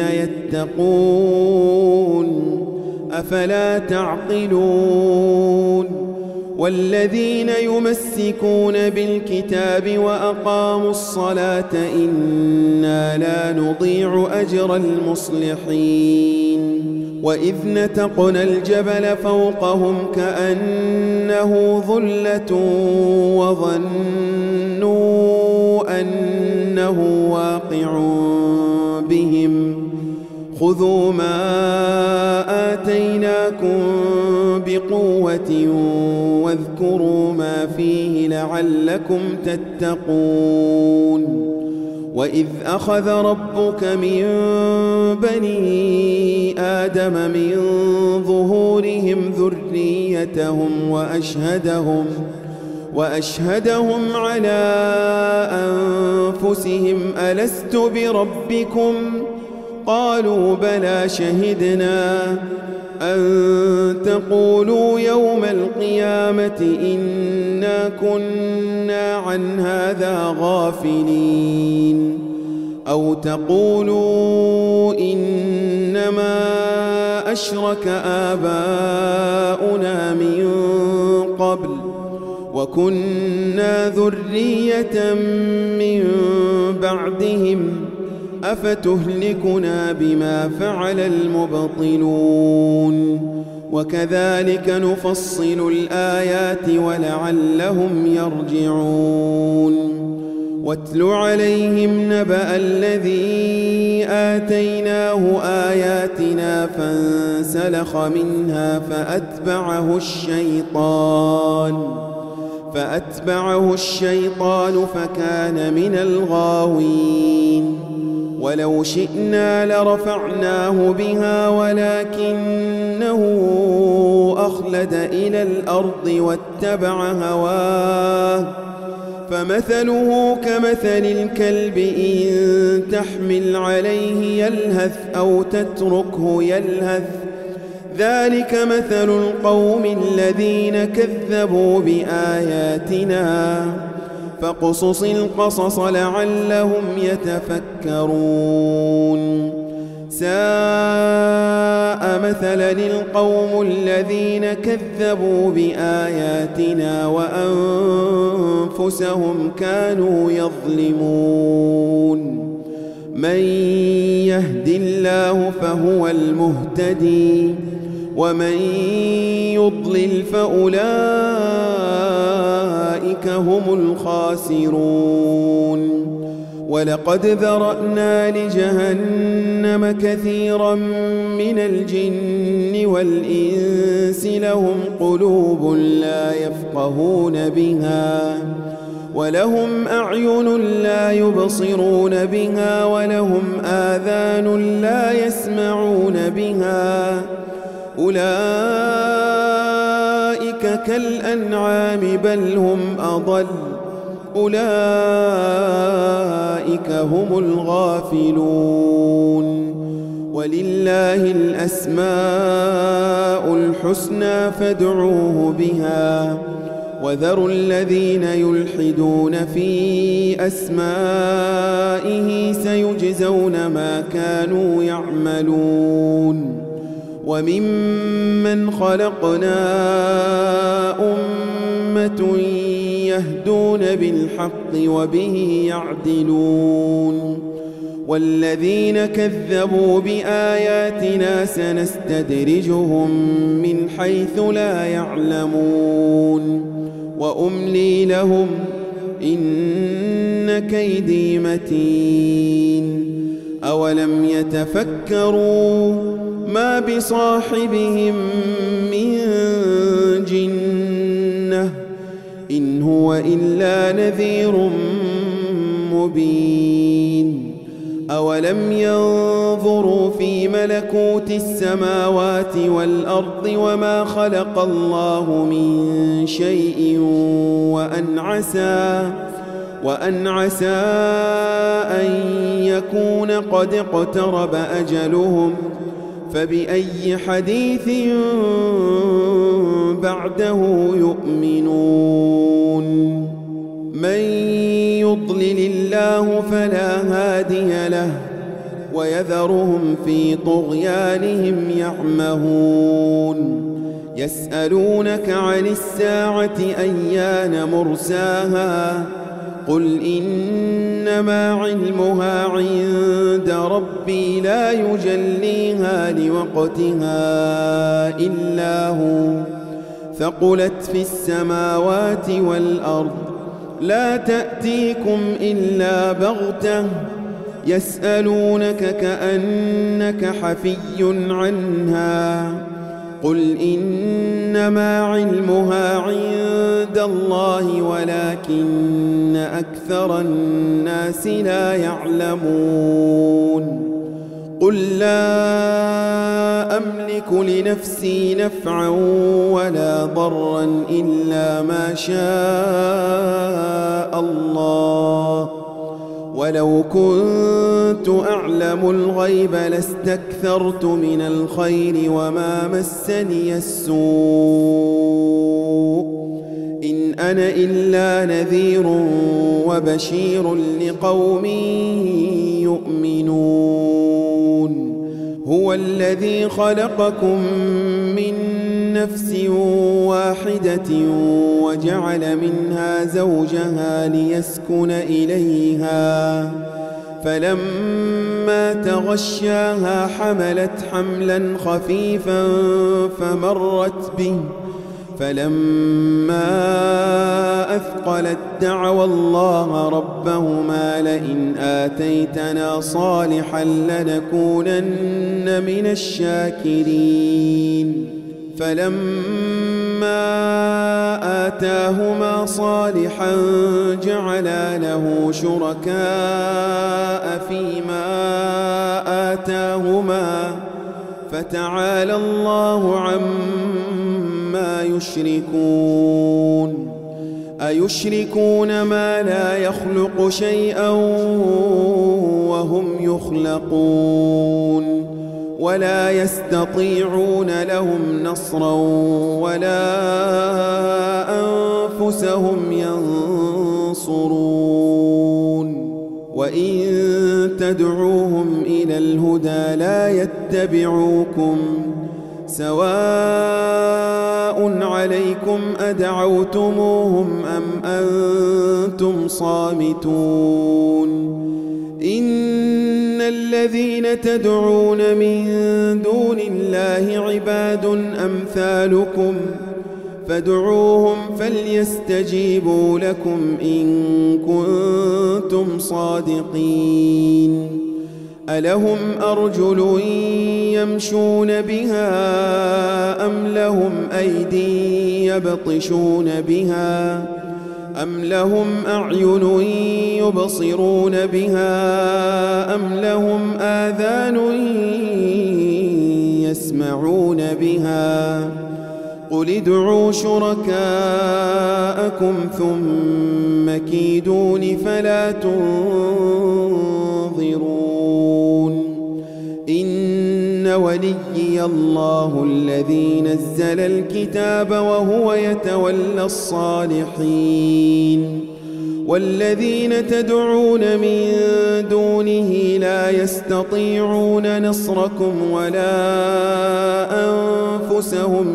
يتقون أفلا تعقلون والذين يمسكون بالكتاب وأقاموا الصلاة إنا لا نضيع أجر المصلحين وإذ نتقنا الجبل فوقهم كأنه ظلة وظنوا أنه واقع بهم خذوا ما آتيناكم بقوة واذكروا ما فيه لعلكم تتقون وإذ أخذ ربك من بني آدم من ظهورهم ذريتهم وأشهدهم وأشهدهم على أنفسهم ألست بربكم قالوا بلى شهدنا أن تقولوا يوم القيامة إنا كنا عن هذا غافلين أو تقولوا إنما أشرك آباؤنا من قبل وكنا ذرية من بعدهم أفتهلكنا بما فعل المبطلون وكذلك نفصل الآيات ولعلهم يرجعون واتل عليهم نبأ الذي آتيناه آياتنا فانسلخ منها فأتبعه الشيطان فأتبعه الشيطان فكان من الغاوين ولو شئنا لرفعناه بها ولكنه أخلد إلى الأرض واتبع هواه فمثله كمثل الكلب إن تحمل عليه يلهث أو تتركه يلهث ذلك مثل القوم الذين كذبوا بآياتنا فاقصص القصص لعلهم يتفكرون ساء مثلا القوم الذين كذبوا بآياتنا وأنفسهم كانوا يظلمون من يهد الله فهو المهتدي ومن يضلل فأولئك هم الخاسرون ولقد ذرأنا لجهنم كثيرا من الجن والإنس لهم قلوب لا يفقهون بها ولهم أعين لا يبصرون بها ولهم آذان لا يسمعون بها أولئك كالأنعام بل هم أضل أولئك هم الغافلون ولله الأسماء الحسنى فادعوه بها وذروا الذين يلحدون في أسمائه سيجزون ما كانوا يعملون وممن خلقنا أمة يهدون بالحق وبه يعدلون والذين كذبوا بآياتنا سنستدرجهم من حيث لا يعلمون وأملي لهم إن كيدي متين أولم يتفكروا ما بصاحبهم من جنة إن هو إلا نذير مبين أولم ينظروا في ملكوت السماوات والأرض وما خلق الله من شيء وأن عسى وأن عسى أن يكون قد اقترب أجلهم فبأي حديث بعده يؤمنون من يضلل الله فلا هادي له ويذرهم في طغيانهم يعمهون يسألونك عن الساعة أيان مرساها قل إنما علمها عند ربي لا يجليها لوقتها إلا هو ثقلت في السماوات والأرض لا تأتيكم إلا بغتة يسألونك كأنك حفي عنها قل إنما علمها عند الله ولكن أكثر الناس لا يعلمون قل لا أملك لنفسي نفعا ولا ضرا إلا ما شاء الله ولو كنت أعلم الغيب لاستكثرت من الخير وما مسني السوء إن أنا إلا نذير وبشير لقوم يؤمنون هو الذي خلقكم من نفس واحدة وجعل منها زوجها ليسكن إليها فلما تغشاها حملت حملا خفيفا فمرت به فلما أثقلت دعوا الله ربهما لئن آتيتنا صالحا لنكونن من الشاكرين فلما آتاهما صالحا جعلا له شركاء فيما آتاهما فتعالى الله عما يشركون أيشركون ما لا يخلق شيئا وهم يخلقون ولا يستطيعون لهم نصرا ولا أنفسهم ينصرون وإن تدعوهم إلى الهدى لا يتبعوكم سواء عليكم أدعوتموهم أم أنتم صامتون إن الذين تدعون من دون الله عباد أمثالكم فادعوهم فليستجيبوا لكم إن كنتم صادقين ألهم أرجل يمشون بها أم لهم أيدي يبطشون بها أم لهم أعين يبصرون بها أم لهم آذان يسمعون بها قل ادعوا شركاءكم ثم كيدون فلا تنظرون إن وليي الله الذي نزل الكتاب وهو يتولى الصالحين والذين تدعون من دونه لا يستطيعون نصركم ولا أنفسهم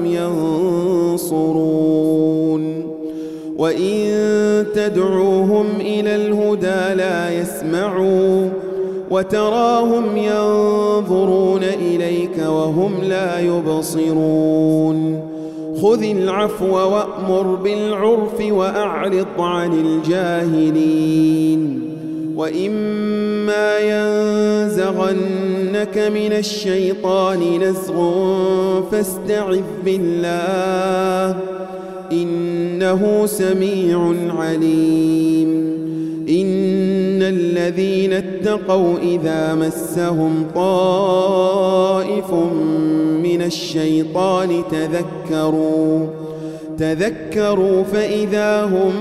ينصرون وإن تدعوهم إلى الهدى لا يسمعوا وتراهم ينظرون إليك وهم لا يبصرون خذ العفو وأمر بالعرف وأعرض عن الجاهلين وإما ينزغنك من الشيطان نزغ فاستعذ بالله إنه سميع عليم إن الذين اتقوا إذا مسهم طائف من الشيطان تذكروا تذكروا فإذا هم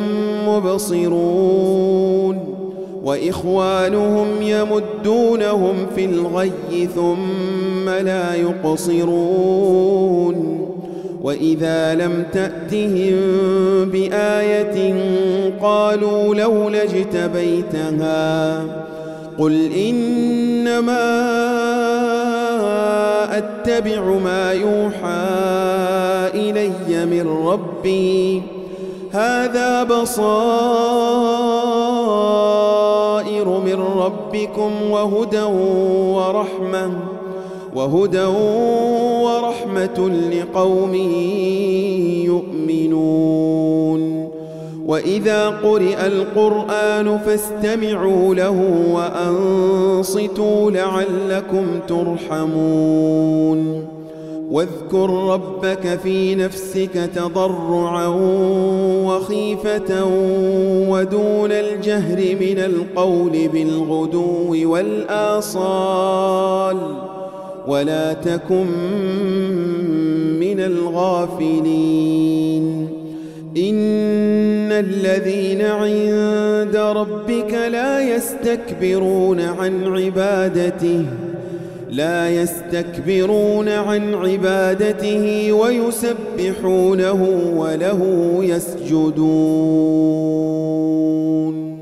مبصرون وإخوانهم يمدونهم في الغي ثم لا يقصرون وإذا لم تأتهم بآية قالوا لولا اجتبيتها قل إنما أتبع ما يوحى إلي من ربي هذا بصائر من ربكم وهدى ورحمة وهدى ورحمة لقوم يؤمنون وإذا قرئ القرآن فاستمعوا له وأنصتوا لعلكم ترحمون واذكر ربك في نفسك تضرعا وخيفة ودون الجهر من القول بالغدو والآصال ولا تكن من الغافلين إن الذين عند ربك لا يستكبرون عن عبادته لا يستكبرون عن عبادته ويسبحونه وله يسجدون